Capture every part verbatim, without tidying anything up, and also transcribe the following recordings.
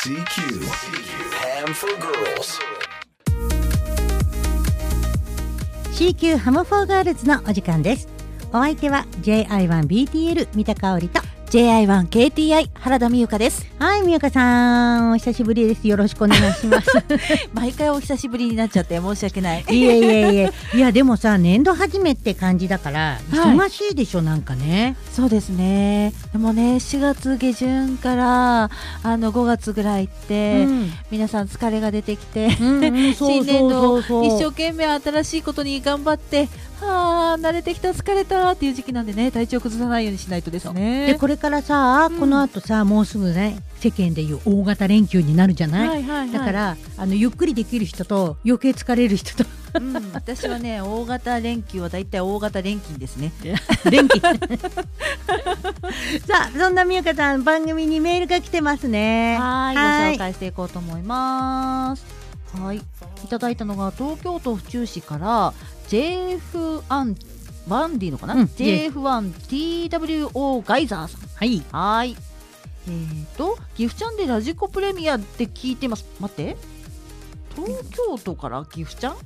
シーキュー Ham for Girls シーキュー ハムフォーガールズのお時間です。お相手は ジェイアイワンビーティーエル 三田香織とジェイアイワンケーティーアイ 原田美由香です。 はい、美由香さんお久しぶりです。よろしくお願いします毎回お久しぶりになっちゃって申し訳ない。 いえいえいえいやでもさ、年度始めって感じだから忙しいでしょ、はい、なんかね。 そうですね。でもね、しがつ下旬からあのごがつぐらいって、うん、皆さん疲れが出てきて、うんうん、新年度一生懸命新しいことに頑張ってはあ、慣れてきた疲れたっていう時期なんでね、体調崩さないようにしないとですね。 でこれからさ、うん、この後さ、もうすぐね世間でいう大型連休になるじゃない、はいはいはい、だからあのゆっくりできる人と余計疲れる人とうん、私はね、大型連休はだいたい大型連勤ですね連勤さあ、そんなみゆかさん、番組にメールが来てますね。 はい、ご紹介していこうと思います。はい、いただいたのが東京都府中市から ジェイエフワン ワンでいいのかな、うん、ジェイエフワンティーダブリューオー ガイザーさん。はいはい、えーと岐阜ちゃんでラジコプレミアって聞いてます。待って、東京都から岐阜ちゃん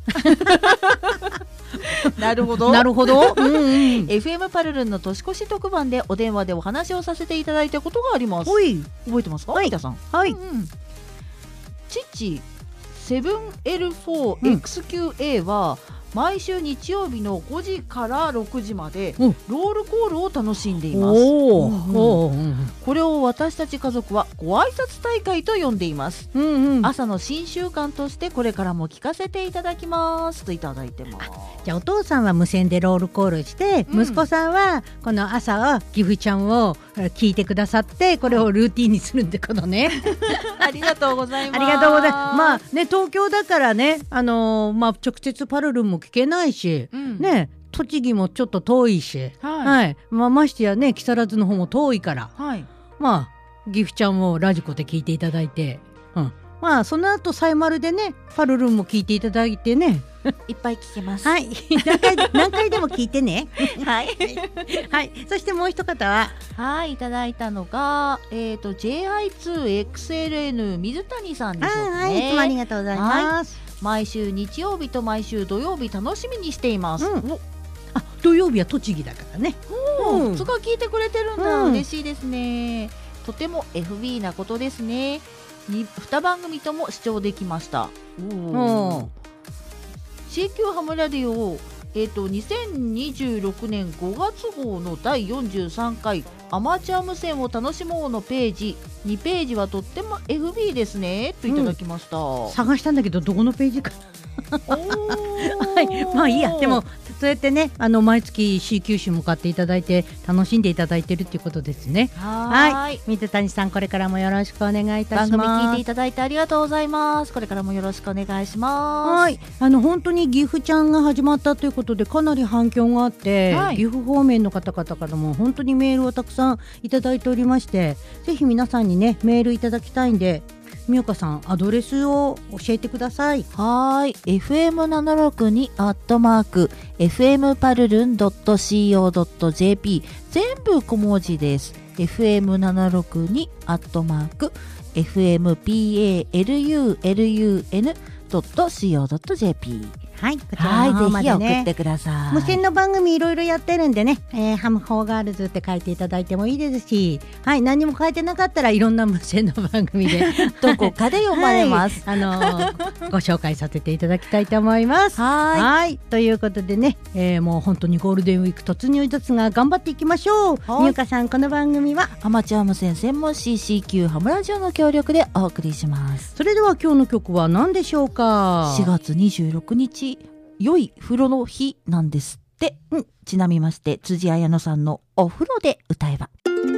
なるほどなるほど、うんうん、 エフエム パルルンの年越し特番でお電話でお話をさせていただいたことがあります。覚えてますか、 はい北さん。 はい、 うんうん、父 セブンエルフォーエックスキューエー は、うん、毎週日曜日のごじからろくじまでロールコールを楽しんでいます。おー、うんうん、これを私たち家族はご挨拶大会と呼んでいます、うんうん、朝の新習慣としてこれからも聞かせていただきますといただいてます。 じゃあお父さんは無線でロールコールして、うん、息子さんはこの朝は岐阜ちゃんを聞いてくださってこれをルーティンにするんでことねありがとうございます。 ありがとうございます。まあね、東京だからね、あのーまあ、直接パルルンも聞けないし、うん、ね、栃木もちょっと遠いし、はいはい、まあ、ましてやね木更津の方も遠いから、はい、まあ岐阜ちゃんをラジコで聞いていただいて、うん、まあその後サイマルでねパルルンも聞いていただいてねいっぱい聞けます。 はい、何回何回でも聞いてねはい、 はい、そしてもう一方ははい、いただいたのが、えーと、ジェイアイツーエックスエルエヌ 水谷さんでしょうかね。 はい、いつもありがとうございます、 はい、毎週日曜日と毎週土曜日楽しみにしています、うん、 あ、土曜日は栃木だからね。 うん、そこは聞いてくれてるんだ、うん、嬉しいですね。とても エフビー なことですね。にに番組とも視聴できました。お シーキュー ハムラディオ、えーと、にせんにじゅうろくねんごがつ号のだいよんじゅうさんかいアマチュア無線を楽しもうのページにページはとっても エフビー ですねといただきました、うん、 探したんだけどどこのページかはい、まあいいや。でもそうやってね、あの毎月 シーキュー 誌も買っていただいて楽しんでいただいてるっていうことですね。はいはい、水谷さん、これからもよろしくお願いいたします。 番組聞いていただいてありがとうございます。これからもよろしくお願いします。 はい、あの本当に岐阜ちゃんが始まったということでかなり反響があって、はい、岐阜方面の方々からも本当にメールをたくさんいただいておりまして、ぜひ皆さんにねメールいただきたいんで、みゆかさんアドレスを教えてください。 はい、エフエムななろくに アットマーク エフエム パルルン ドット シーオー ドット ジェーピー 全部小文字です。 エフエムななろくに アットマーク エフエム ピーエーエルユーエルユーエヌ ドット シーオー ドット ジェーピー。 はい、こちらの方までね、 はい、ぜひ送ってください。 無線の番組いろいろやってるんでね、えー、ハムフォーガールズって書いていただいてもいいですし、はい、何も書いてなかったらいろんな無線の番組でどこかで読まれます、 はい、あのー、ご紹介させていただきたいと思います。はいはい、ということでね、えー、もう本当にゴールデンウィーク突入ですが頑張っていきましょう。みゆかさん、この番組はアマチュア無線専門 シーシーキュー ハムラジオの協力でお送りします。 それでは今日の曲は何でしょうか。 しがつにじゅうろくにち、良い風呂の日なんですって、うん、ちなみまして辻彩乃さんのお風呂で歌えば。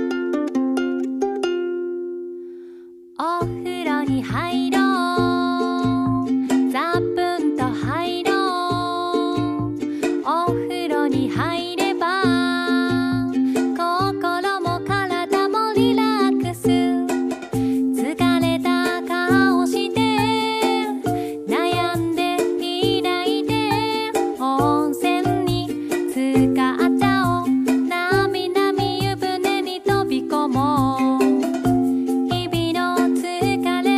お風呂に入ろう、ザプンと入ろう、お風呂に入れば心も体もリラックス、疲れた顔して悩んでいないで温泉に浸かっちゃおう、なみなみ湯船に飛び込もう、日々の疲れ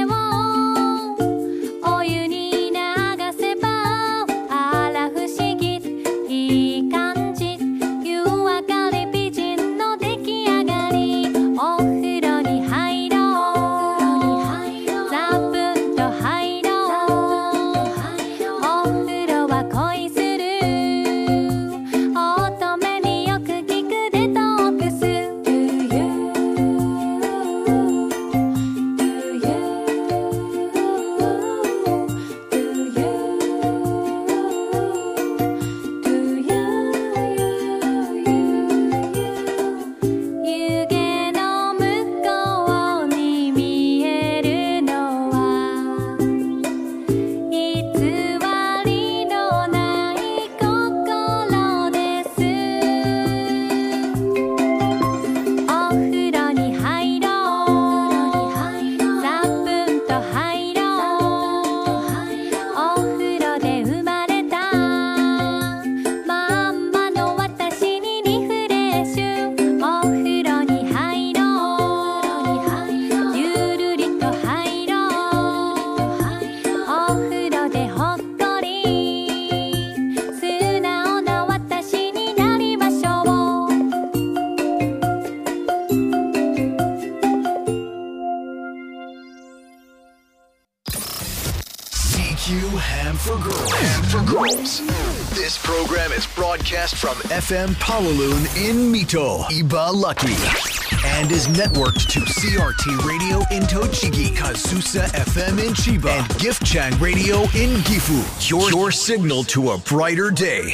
Q Ham for Girls. Ham for Girls. This program is broadcast from F M Palaloon in Mito, Iba Lucky, and is networked to C R T Radio in Tochigi, Kazusa F M in Chiba, and Giftchang Radio in Gifu. Your, your signal to a brighter day.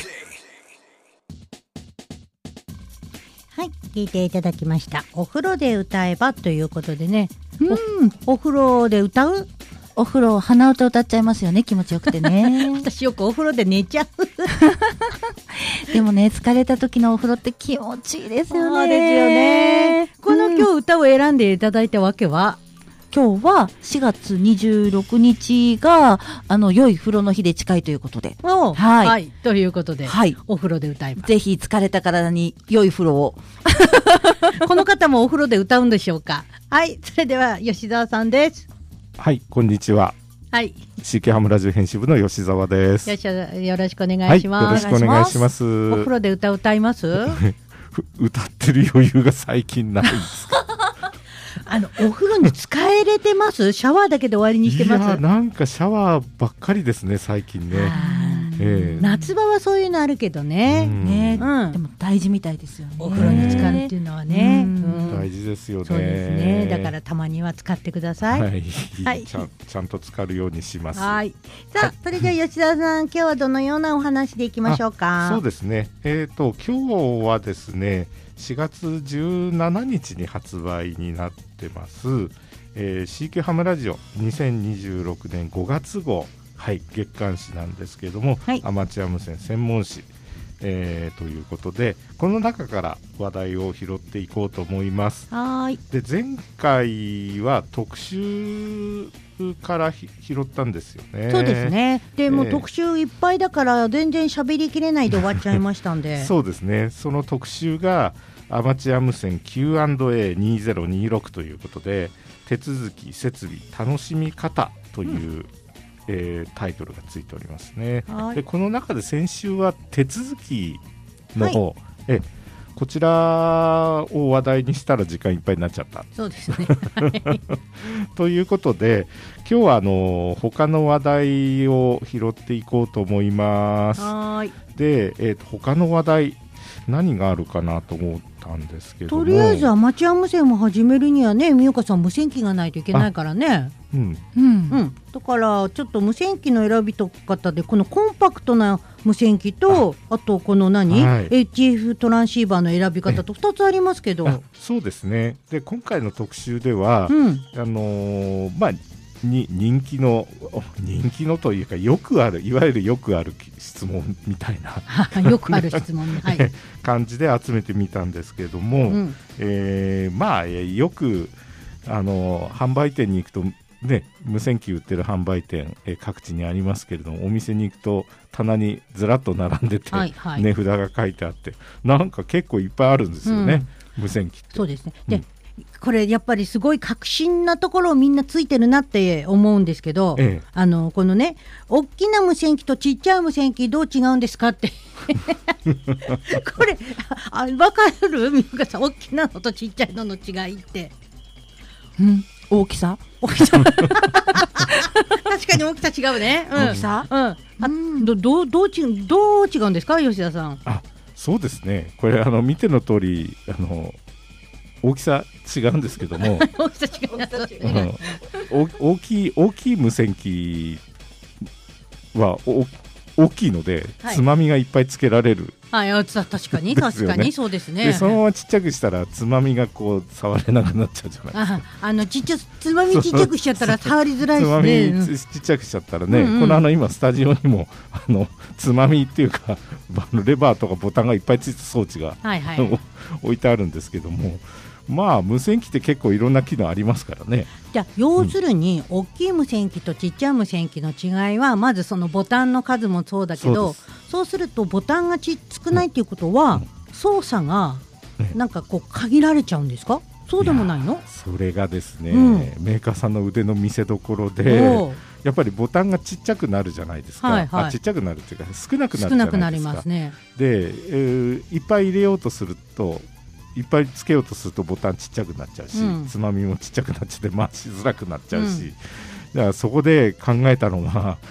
はい、聞いていただきました。お風呂で歌えばということでね、うん、お、お風呂で歌う？ お風呂鼻歌歌っちゃいますよね、気持ちよくてね。 私よくお風呂で寝ちゃう。 でもね、疲れた時のお風呂って気持ちいいですよね。 そうですよね。この今日歌を選んでいただいたわけは、 今日はしがつにじゅうろくにちがあの良い風呂の日で近いということで、 はい、はい、ということで、はい、お風呂で歌います。 ぜひ疲れた体に良い風呂を。 この方もお風呂で歌うんでしょうか。はい、それでは吉澤さんです。 はい、こんにちは。 はい、 シーケー ハムラジオ編集部の吉澤です。 よろしくお願いします。 はい、よろしくお願いします。 お風呂で歌歌います？ 歌ってる余裕が最近ないですか？ あのお風呂に使えれてます？シャワーだけで終わりにしてます？ いや、なんかシャワーばっかりですね、最近ね。えー、 夏場はそういうのあるけどね。 ね、うん、でも大事みたいですよね。 お風呂に使うっていうのはね、うん、 大事ですよね。 そうですね。だからたまには使ってください。 はい、はい、ちゃん、ちゃんと使うようにします。 はい。さあ、はい、それじゃあ吉田さん、今日はどのようなお話でいきましょうか。 そうですね。えっと今日はですね、しがつじゅうしちにちに発売になってます、えー、シーケー ハムラジオにせんにじゅうろくねんごがつごう、はい、月刊誌なんですけれども、はい、アマチュア無線専門誌、えー、ということで、この中から話題を拾っていこうと思います。 はい。 で、前回は特集から拾ったんですよね。 そうですね。で、えー、もう特集いっぱいだから全然喋りきれないで終わっちゃいましたんで。 そうですね。その特集がアマチュア無線 キューアンドエーにせんにじゅうろく ということで、手続き、設備、楽しみ方という、うんえー、タイトルがついておりますね。で、この中で先週は手続きの方、はい、えこちらを話題にしたら時間いっぱいになっちゃった。 そうですね。 ということで、今日はあの他の話題を拾っていこうと思います。 はい。 で、えーと、他の話題何があるかなと思ったんですけども、 とりあえずアマチュア無線も始めるにはね、美岡さん無線機がないといけないからね。 うんうんうん、だからちょっと無線機の選びと方で、このコンパクトな無線機と あ, あとこの何、はい、エイチエフ トランシーバーの選び方とふたつありますけど。 そうですね。で、今回の特集では、うん、あのー、まあに人気の人気のというか、よくある、いわゆるよくある質問みたいなよくある質問、はい、 感じで集めてみたんですけども、うん、えー、まあよくあの販売店に行くとね、無線機売ってる販売店、え各地にありますけれども、お店に行くと棚にずらっと並んでて、はいはい、値札が書いてあって、なんか結構いっぱいあるんですよね、うん、無線機って。 そうですね。で、うん、これやっぱりすごい革新なところをみんなついてるなって思うんですけど、ええ、あのこのね、大きな無線機とちっちゃい無線機どう違うんですかってこれあ分かる？美香さん、大きなのとちっちゃいのの違いって、 うん、大きさ大きさ確かに大きさ違うね、うん、 大きさ、 うん、あ、ど, ど, ど, うちどう違うんですか、吉田さん。 あ、そうですね、これあの見ての通り、あの大きさ違うんですけども大きさ違う、 うん、大きい大きい無線機はお大きいので、はい、つまみがいっぱいつけられる。 はい、確かに確かにそうですね。 で、そのままちっちゃくしたらつまみがこう触れなくなっちゃうじゃないですか。 ああのちっちゃつまみちっちゃくしちゃったら触りづらいですね。 つまみちっちゃくしちゃったらね、うんうん、このあの今スタジオにもあのつまみっていうかレバーとかボタンがいっぱいついた装置が、はいはい、置いてあるんですけども、まあ無線機って結構いろんな機能ありますからね。 じゃあ要するに、うん、大きい無線機とちっちゃい無線機の違いは、まずそのボタンの数もそうだけど、そう、そうするとボタンがち少ないっていうことは、うん、操作がなんかこう限られちゃうんですか？そうでもないの？ それがですね、うん、メーカーさんの腕の見せ所で、やっぱりボタンがちっちゃくなるじゃないですか、はいはい、あちっちゃくなるっていうか少なくなるじゃないですか。少なくなりますね。で、えー、いっぱい入れようとすると、いっぱいつけようとするとボタンちっちゃくなっちゃうし、うん、つまみもちっちゃくなっちゃって回しづらくなっちゃうし、うん、だからそこで考えたのが、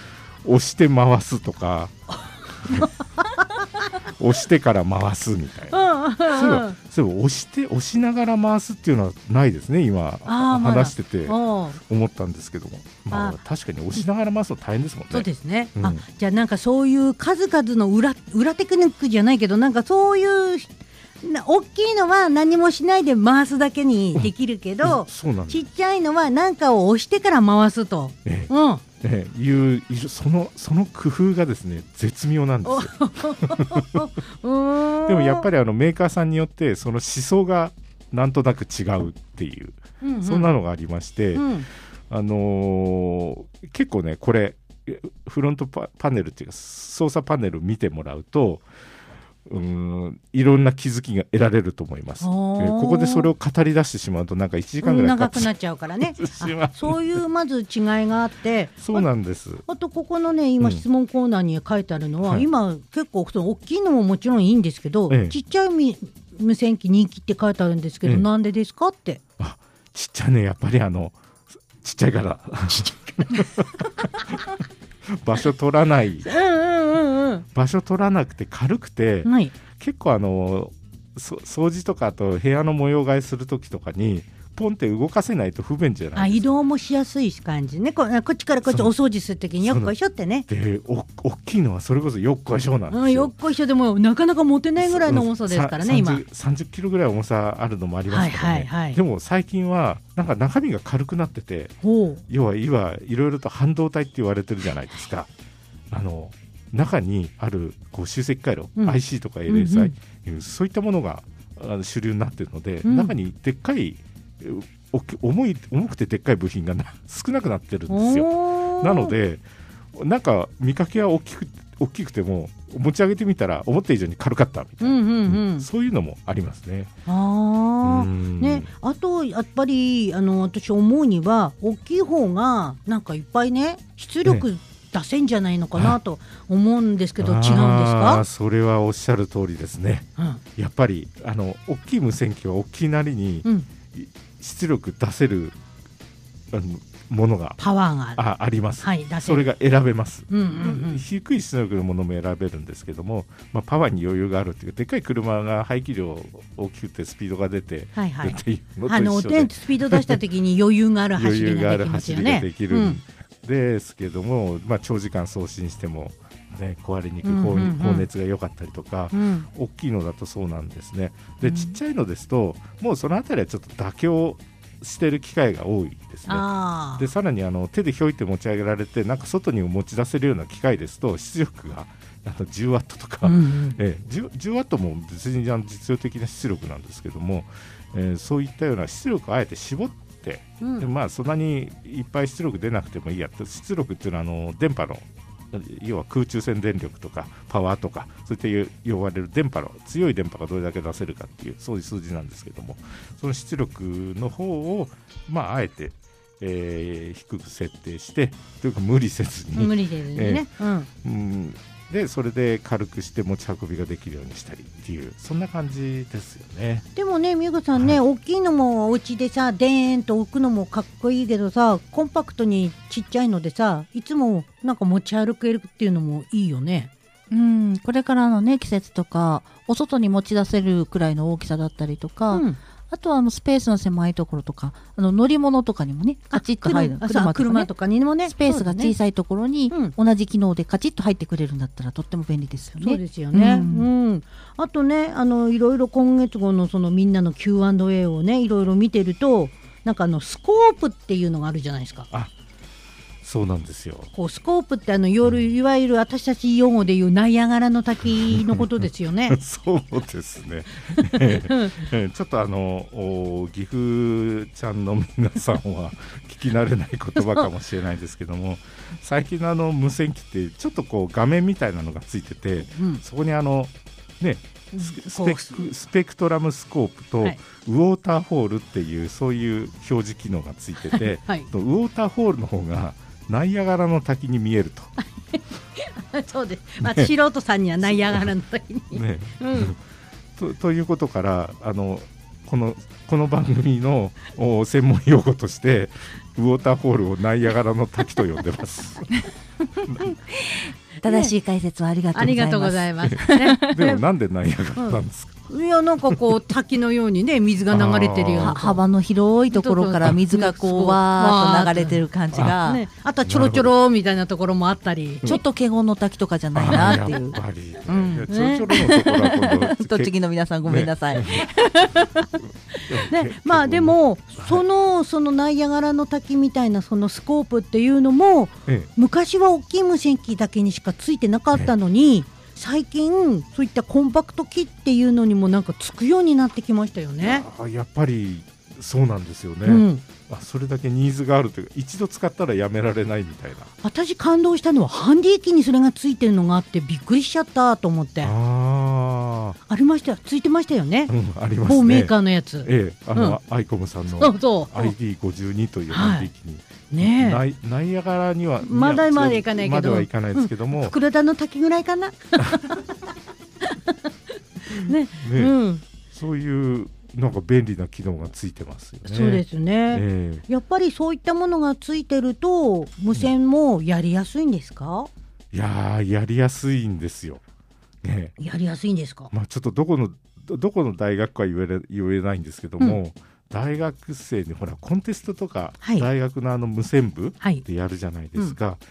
押して回すとか押してから回すみたいな、そういえば押して押しながら回すっていうのはないですね今話してて思ったんですけども、まあ、確かに押しながら回すの大変ですもんね。 そうですね、 うん、 あじゃあなんかそういう数々の 裏, 裏テクニックじゃないけどなんかそういう大きいのは何もしないで回すだけにできるけど、 うん、そうなんです。 ちっちゃいのは何かを押してから回すと、 ええうんええ、いうそのその工夫がですね絶妙なんですよでもやっぱりあのメーカーさんによってその思想がなんとなく違うっていう、うんうん、そんなのがありまして、うん、あのー、結構ねこれフロント パ, パネルっていうか操作パネル見てもらうとうーんいろんな気づきが得られると思います。ここでそれを語り出してしまうとなんかいちじかんぐらい長くなっちゃうからねあそういうまず違いがあってそうなんです。 あ, あとここのね今質問コーナーに書いてあるのは、うん、今結構その大きいのももちろんいいんですけど、ええ、ちっちゃい無線機人気って書いてあるんですけど、ええ、なんでですかって。 あちっちゃいねやっぱりあのちっちゃいから場所取らない、うんうんうんうん、場所取らなくて軽くて、はい、結構あの掃除とかあと部屋の模様替えするときとかにポンって動かせないと不便じゃないですか。あ移動もしやすい感じね こ, こっちからこっちお掃除するときによっこいしょってね。 でお大きいのはそれこそよっこいしょなんですよ、 うん、よっこいしょでもなかなか持てないぐらいの重さですからね今 30, さんじゅっキロぐらい重さあるのもありますからね、はいはいはい、でも最近はなんか中身が軽くなってて要は今いろいろと半導体って言われてるじゃないですか。あの中にあるこう集積回路、うん、アイシー とか エルエスアイ、うんうん、そういったものがあの主流になっているので、うん、中にでっかい重い重くてでっかい部品が少なくなってるんですよ。なのでなんか見かけは大きく大きくても持ち上げてみたら思った以上に軽かったみたいな、うんうんうん、そういうのもありますね。 あ、ね、あとやっぱりあの私思うには大きい方がなんかいっぱいね出力、ね出せんじゃないのかなと思うんですけど違うんですか。 それはおっしゃる通りですね、うん、やっぱりあの大きい無線機は大きいなりに、うん、出力出せるあのものがパワーがあるあ, あります、はい、それが選べます、うんうんうん、低い出力のものも選べるんですけども、まあ、パワーに余裕があるっていうかでっかい車が排気量大きくてスピードが出て、はいはい、っていうのと一緒であのスピード出した時に余裕がある走りができますよね。余裕がある走りができる、うんですけども、まあ、長時間送信しても、ね、壊れにくい、うんうんうん、高熱が良かったりとか、うん、大きいのだとそうなんですね。で、うん、ちっちゃいのですともうそのあたりはちょっと妥協してる機会が多いですね。でさらにあの手でひょいって持ち上げられてなんか外に持ち出せるような機械ですと出力があのじゅうワットとか、うんうん、えー、じゅう, じゅうワットも別に実用的な出力なんですけども、えー、そういったような出力をあえて絞ってうん、でまあ、そんなにいっぱい出力出なくてもいいやって出力っていうのはあの電波の要は空中線電力とかパワーとかそういった呼ばれる電波の強い電波がどれだけ出せるかっていうそういう数字なんですけどもその出力の方を、まあ、あえて、えー、低く設定してというか無理せずに無理せずにね、 えーうんうんでそれで軽くして持ち運びができるようにしたりっていうそんな感じですよね。 でもね美穂さんね、はい、大きいのもお家でさでーんと置くのもかっこいいけどさコンパクトにちっちゃいのでさいつもなんか持ち歩けるっていうのもいいよね。 うん、これからのね季節とかお外に持ち出せるくらいの大きさだったりとか、うん、あとはあのスペースの狭いところとかあの乗り物とかにもねカチッと入る車, 車, とか、ね、車とかにもねスペースが小さいところに同じ機能でカチッと入ってくれるんだったらとっても便利ですよね。 そうですよね、うんうん、あとねあのいろいろ今月号のそのみんなの キューアンドエー をねいろいろ見てるとなんかあのスコープっていうのがあるじゃないですか。 あそうなんですよ。 こうスコープってあの夜いわゆる私たち用語でいうナイアガラの滝のことですよね。 そうですね。ちょっとあの岐阜ちゃんの皆さんは聞き慣れない言葉かもしれないですけども最近のあの無線機ってちょっとこう画面みたいなのがついてて、うん、そこにあのねス ペ, クスペクトラムスコープとウォーターフォールっていうそういう表示機能がついてて、はい、ウォーターフォールの方がナイアガラの滝に見えるとそうです、まあね、素人さんにはナイアガラの滝に、ねうん、 と, ということからあのこのこの番組の専門用語としてウォーターフォールをナイアガラの滝と呼んでます正しい解説をありがとうございます。 ありがとうございます、ね、 でもなんでナイアガラなんですか？ いやなんかこう滝のようにね水が流れてるような幅の広いところから水がこうわーっと流れてる感じが、 あ、ね、あとはちょろちょろみたいなところもあったり、 ちょっと華厳の滝とかじゃないなっていう。 やっぱり、 うん、 いやちょろちょろのところは今度栃木の皆さんごめんなさい、ねね、まあでもそのそのナイアガラの滝みたいなそのスコープっていうのも、ええ、昔は大きい無線機だけにしかついてなかったのに、ええ、最近そういったコンパクト機っていうのにもなんかつくようになってきましたよね。 あ、やっぱりそうなんですよね、うん、あ、それだけニーズがあるというか一度使ったらやめられないみたいな。 私感動したのはハンディ機にそれがついてるのがあってびっくりしちゃったと思って。あありましたついてましたよね、 うん、ありますね、 某メーカーのやつ、 ええ、あの、うん、アイコムさんの アイディーごじゅうに というハンディ機に、はいね、ナイ、ナイアガラにはまだまだいかないけどまだはいかないですけども、 うん、袋田の滝ぐらいかなね、ね、うん、 そういうなんか便利な機能がついてますよね。 そうですね、えー、やっぱりそういったものがついてると無線もやりやすいんですか？ いやー、やりやすいんですよ、ね、 やりやすいんですか？ まあ、ちょっとどこのどこの大学か言えれ、言えないんですけども、うん、大学生にほらコンテストとか、はい、大学のあの無線部でやるじゃないですか、はい、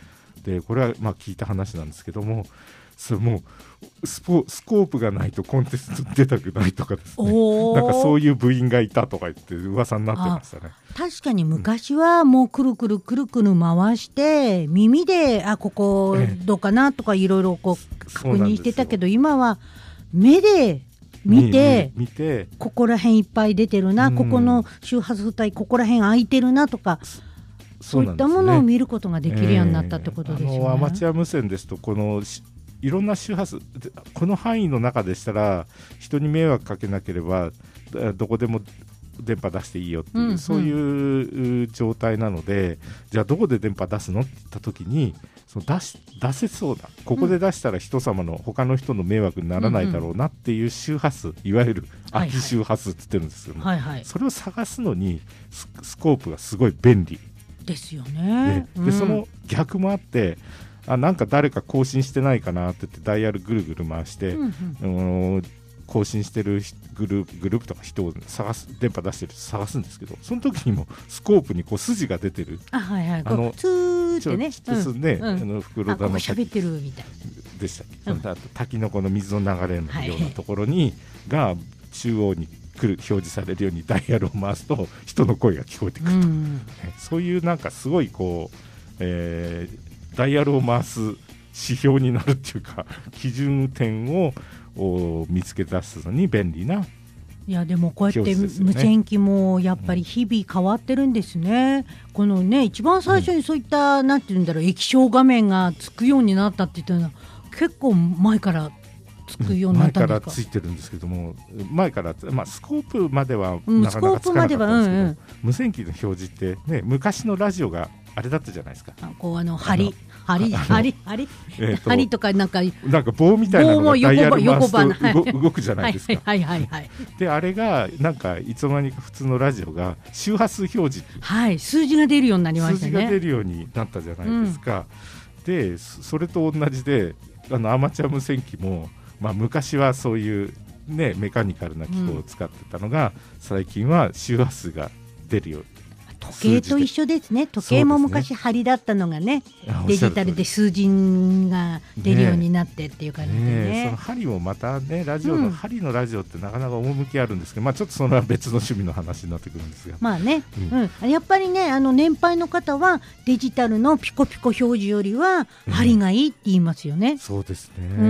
うん、でこれはまあ聞いた話なんですけども、それもうスポスコープがないとコンテスト出たくないとかですね、なんかそういう部員がいたとか言って噂になってましたね。 確かに昔はもうくるくるくるくる回して、うん、耳であここどうかなとかいろいろこう確認してたけど、今は目で見て、 見てここら辺いっぱい出てるな、うん、ここの周波数帯ここら辺空いてるなとか、そういったものを見ることができるようになったってことですよね。 えー、あのアマチュア無線ですとこのいろんな周波数この範囲の中でしたら人に迷惑かけなければどこでも電波出していいよっていう、うんうん、そういう状態なので、じゃあどこで電波出すのって言った時にその出し出せそうなここで出したら人様の他の人の迷惑にならないだろうなっていう周波数、いわゆる空き周波数って言ってるんですけども、はいはい、それを探すのに ス, スコープがすごい便利ですよね。 で、でその逆もあって、あなんか誰か更新してないかなって言ってダイヤルぐるぐる回して、うんうん、更新してるグループ、グループとか人を探す電波出してる人探すんですけど、その時にもスコープにこう筋が出てる、 あ、はいはい、あのツーってね、 ちょっとね、うん、あの袋田の喋ってるみたいでしたっけ、うん、あと滝のこの水の流れのようなところに、はい、が中央に来る表示されるようにダイヤルを回すと人の声が聞こえてくると、うん、そういうなんかすごいこう、えー、ダイヤルを回す指標になるっていうか基準点を見つけ出すのに便利な。 いやでもこうやって無線機もやっぱり日々変わってるんですね、うん、このね一番最初にそういった、うん、なんていうんだろう液晶画面がつくようになったって言ったのは結構前からつくようになったんですか？ 前からついてるんですけども、前から、まあ、スコープまではなかなかつかなかったんですけど、うんうん、無線機の表示って、ね、昔のラジオがあれだったじゃないですか。 あこうあの針針針針針とかなんかなんか棒みたいなのがダイヤル回すと動くじゃないですか。 はいはいはい。 であれがなんかいつの間にか普通のラジオが周波数表示、 はい、数字が出るようになりましたね。 数字が出るようになったじゃないですか、うん、でそれと同じであのアマチュア無線機も、まあ、昔はそういう、ね、メカニカルな機構を使ってたのが、うん、最近は周波数が出るように。 時計と一緒ですね。時計も昔針だったのが ね, ねデジタルで数字が出るようになってっていう感じで ね, ね, ねその針もまたねラジオの、うん、針のラジオってなかなか趣あるんですけど、まあ、ちょっとそれは別の趣味の話になってくるんですが、 まあね、うんうん、やっぱりねあの年配の方はデジタルのピコピコ表示よりは針がいいって言いますよね、うん、 そうですね、うん、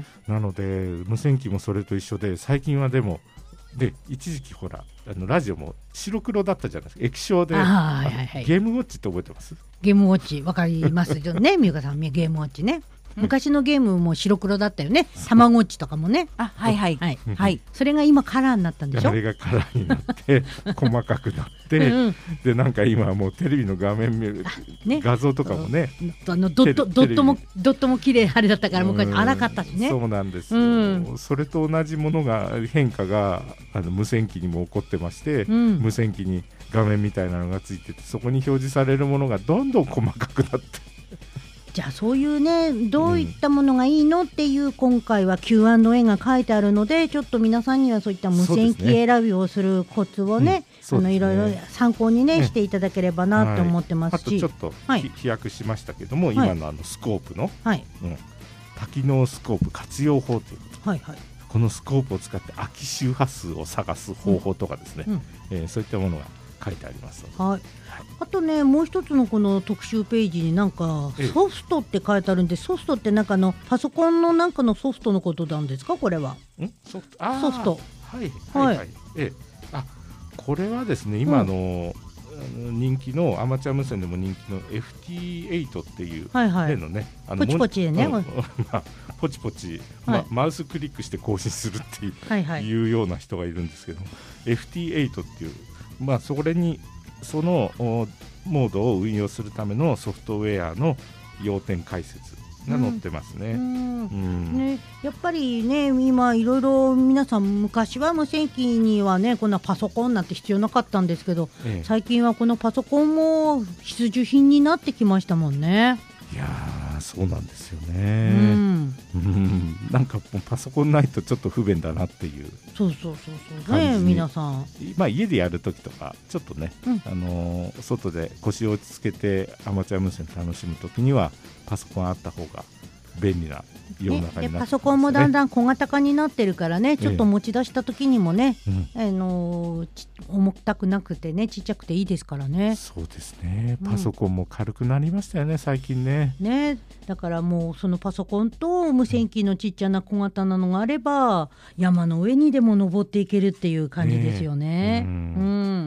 なので無線機もそれと一緒で最近はでもで一時期ほらあのラジオも白黒だったじゃないですか、液晶で、はいはいはい、ゲームウォッチって覚えてます？ ゲームウォッチわかりますよねみゆかさんゲームウォッチね、うん、昔のゲームも白黒だったよね、たまごっちとかもね、 あはいはい、はいはい、 それが今カラーになったんでしょ。 あれがカラーになって細かくなってうん、でなんか今もうテレビの画面見る、ね、画像とかもねあのドットドットもドットも綺麗あれだったから昔荒かったしね。 そうなんですよ、うん、それと同じものが変化があの無線機にも起こってまして、うん、無線機に画面みたいなのがついててそこに表示されるものがどんどん細かくなってじゃあそういうねどういったものがいいのっていう、今回は キューアンドエー が書いてあるので、ちょっと皆さんにはそういった無線機選びをするコツをね、あのいろいろ参考にね、ねしていただければなと思ってますし、 はい、あとちょっと、はい、飛躍しましたけども、今のあのスコープの、 はいうん、多機能スコープ活用法ということ、はいはい、このスコープを使って空き周波数を探す方法とかですね、うんうん、えー、そういったものが書いてあります。 はい、あとねもう一つのこの特集ページになんかソフトって書いてあるんで、ソフトってなんかのパソコンのなんかのソフトのことなんですか、これは。 んソフト、あソフト、 はいはいはい、はい、えあこれはですね今の、うん、人気のアマチュア無線でも人気の エフティーエイト っていう例のね、はいはい、あのポチポチでね、うんまあ、ポチポチ、はいま、マウスクリックして更新するっていう、はいはい、いうような人がいるんですけど、エフティーエイト っていう、まあ、それにそのモードを運用するためのソフトウェアの要点解説が載ってますね。うんうんね、やっぱりね今いろいろ皆さん昔は無線機にはねこんなパソコンなんて必要なかったんですけど、ええ、最近はこのパソコンも必需品になってきましたもんね。 いやーそうなんですよね、うんうん、なんかもうパソコンないとちょっと不便だなっていうそうそうそうそうね皆さん、 まあ、家でやるときとかちょっとね、うんあのー、外で腰を落ち着けてアマチュア無線楽しむときにはパソコンあった方が便利な世の中になってますね。 パソコンもだんだん小型化になってるからね、ちょっと持ち出した時にもね、ええあのー、重たくなくてねちっちゃくていいですからね。 そうですね、パソコンも軽くなりましたよね、うん、最近ね。 ねだからもうそのパソコンと無線機のちっちゃな小型なのがあれば山の上にでも登っていけるっていう感じですよね。ね、うんうん、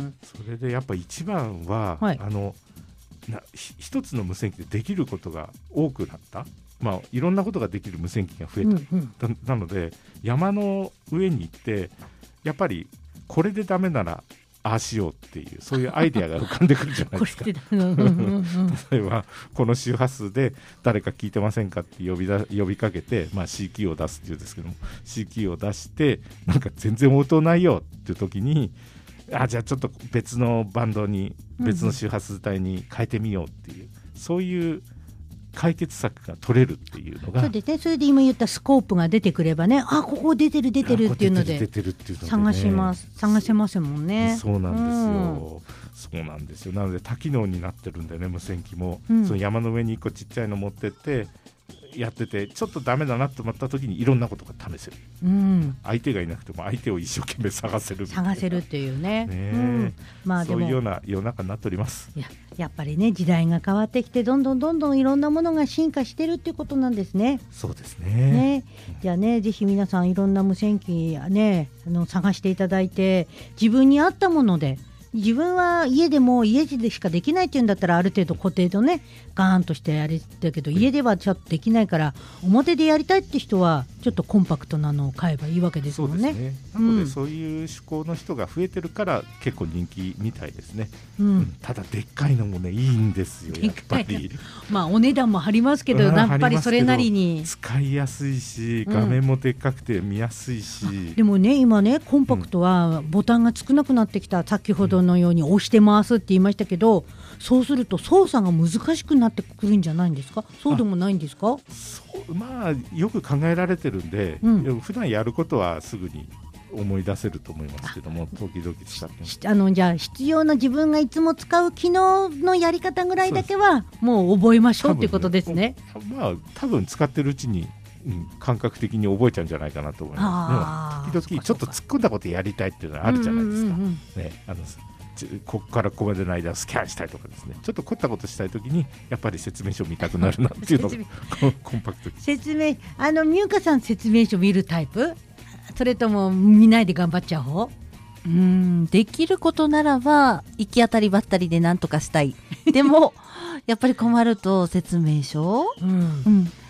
それでやっぱ一番は、はい、あのな一つの無線機でできることが多くなった、まあ、いろんなことができる無線機が増えた、うんうん、なので山の上に行ってやっぱりこれでダメならああしようっていうそういうアイデアが浮かんでくるじゃないですか例えばこの周波数で誰か聞いてませんかって呼びだ呼びかけて、まあ、C キーを出すっていうんですけども C キーを出してなんか全然応答ないよっていう時にあじゃあちょっと別のバンドに別の周波数帯に変えてみようっていう、うん、そういう解決策が取れるっていうのがそうですね。それで今言ったスコープが出てくればねあここ出てる出てるっていうので探します探せますもんね。 そうなんですよ、うん、そうなんですよ。なので多機能になってるんでね無線機も、うん、その山の上に一個ちっちゃいの持ってってやっててちょっとダメだなと思った時にいろんなことが試せる、うん、相手がいなくても相手を一生懸命探せるみたいな探せるっていう ね, ね、 うんまあ、でもそういうような世の中になっております。 いや、やっぱりね時代が変わってきてどんどんどんどんいろんなものが進化してるっていうことなんですね。 そうです ね, ねじゃあねぜひ皆さんいろんな無線機、ね、あの探していただいて自分に合ったもので自分は家でも家でしかできないっていうんだったらある程度固定とねガーンとしてやりたけど家ではちょっとできないから表でやりたいって人はちょっとコンパクトなのを買えばいいわけですもんね。 そうですね。なのでそういう趣向の人が増えてるから結構人気みたいですね、うんうん、ただでっかいのもねいいんですよやっぱりまあお値段も張りますけどやっぱりそれなりに使いやすいし画面もでっかくて見やすいし、うん、 でもね今ねコンパクトはボタンが少なくなってきた、うん、先ほどのように押して回すって言いましたけどそうすると操作が難しくなってくるんじゃないんですか。そうでもないんですか。 そうまあよく考えられてるんで、うん、普段やることはすぐに思い出せると思いますけども時々使ってあのじゃあ必要な自分がいつも使う機能のやり方ぐらいだけはもう覚えましょうっていうことですね。 まあ多分使ってるうちに、うん、感覚的に覚えちゃうんじゃないかなと思います。時々ちょっと突っ込んだことやりたいっていうのはあるじゃないですか、うんうんうんうんね、あのここからここまでの間スキャンしたいとかですねちょっと凝ったことしたいときにやっぱり説明書見たくなるなっていうのがコンパクト説明あのみゆかさん説明書見るタイプそれとも見ないで頑張っちゃう方。 うーんできることならば行き当たりばったりで何とかしたいでもやっぱり困ると説明書、うんうん、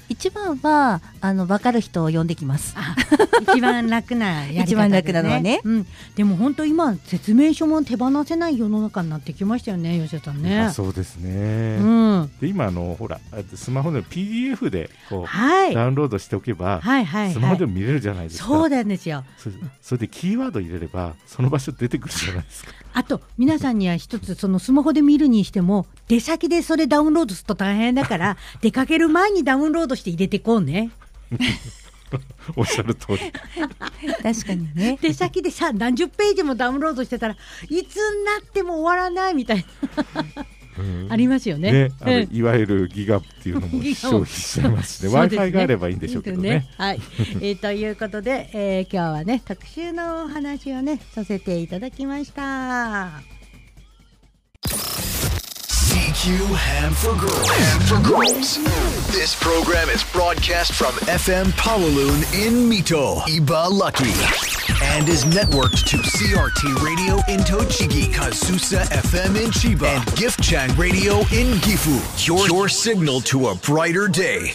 一番はあの分かる人を呼んできます。 一番楽なやり方ですね。 一番楽なのはね、 うん、でも本当今説明書も手放せない世の中になってきましたよね、吉田さんね。 そうですね、 うん、 で今あのほらスマホの ピーディーエフ でこう、 はい、 ダウンロードしておけば、 はいはいはい、 スマホでも見れるじゃないですか。 そうなんですよ。 そ, それでキーワード入れればその場所出てくるじゃないですか。 あと皆さんには一つ、そのスマホで見るにしても出先でそれダウンロードすると大変だから出かける前にダウンロードして入れていこうね。 おっしゃる通り確かにね。 出先でさ何十ページもダウンロードしてたらいつになっても終わらないみたいなうん、ありますよね。 ね、あのいわゆるギガっていうのも消費しちゃいますね。Wi-Fi があればいいんでしょうけどね。ね、 はい、えー、ということで、えー、今日はね特集のお話をねさせていただきました。 シーキュー Ham for Girls. Ham for Girls. This program is broadcast from エフエム Palaloon in Mito, Ibaraki, and is networked to シーアールティー Radio in Tochigi, Kazusa エフエム in Chiba, and Giftchang Radio in Gifu. Your, your signal to a brighter day.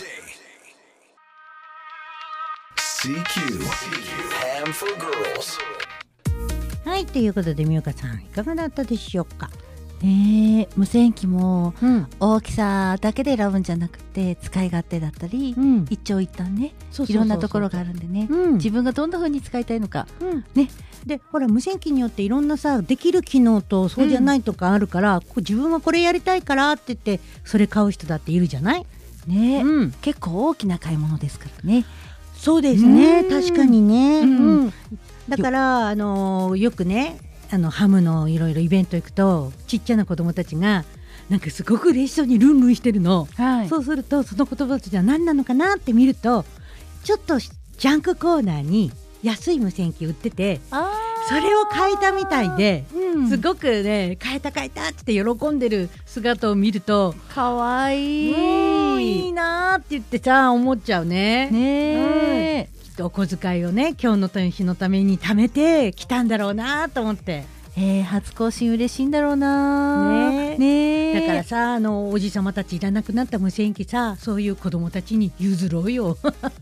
シーキュー Ham for Girls. はい、ということでみゆかさんいかがだったでしょうか。 ね、無線機もうん、 大きさだけで選ぶんじゃなくて使い勝手だったり、 うん、 一長一短ね、 そうそうそうそういろんなところがあるんでね、 うん、 自分がどんな風に使いたいのか、 うん、 ね、 でほら無線機によっていろんなさできる機能とそうじゃないとかあるから、うん、こう自分はこれやりたいからって言ってそれ買う人だっているじゃないね、 うん、 結構大きな買い物ですからね。 そうですね、確かにね、 うんうん、だからあのー、よくねあのハムのいろいろイベント行くとちっちゃな子供たちがなんかすごく嬉しそうにルンルンしてるの、はい、そうするとその言葉たちは何なのかなって見るとちょっとジャンクコーナーに安い無線機売っててそれを買えたみたいで、うん、すごくね買えた買えたって喜んでる姿を見るとかわいい、 うん、いいなって言ってさ思っちゃうね。 ね、 うんお小遣いをね今日の日のために貯めてきたんだろうなと思って、 えー、初更新嬉しいんだろうな、 ねね、 だからさあのおじさまたちいらなくなった無線機さそういう子供たちに譲ろうよ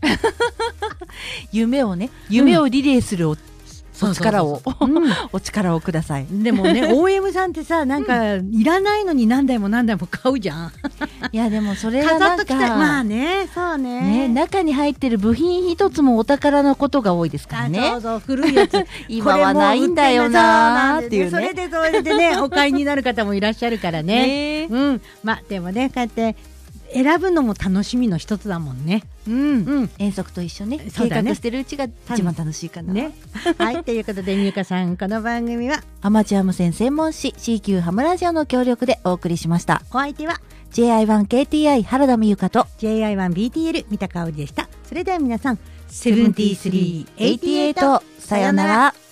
夢をね夢をリレーするおお力をお力をください。 でもねオーエム さんってさなんか、うん、いらないのに何台も何台も買うじゃんいやでもそれはなんかまあねそう ね, ね中に入ってる部品一つもお宝のことが多いですからね。 そうそう古いやつ今はないんだよなーっていうね。 それでそれでねお買いになる方もいらっしゃるからね、ねうんまあでもねこうやって選ぶのも楽しみの一つだもんね。 うんうん、遠足と一緒ね計画してるうちが一番楽しいかな、 ね、はいということでみゆかさんこの番組はアマチュア無線専門誌 シーキュー ハムラジオの協力でお送りしました。 お相手はジェイアイワンケーティーアイ 原田美由香とジェイアイワンビーティーエル 三田香織でした。それでは皆さんセブンティースリーエイティエイトさよなら。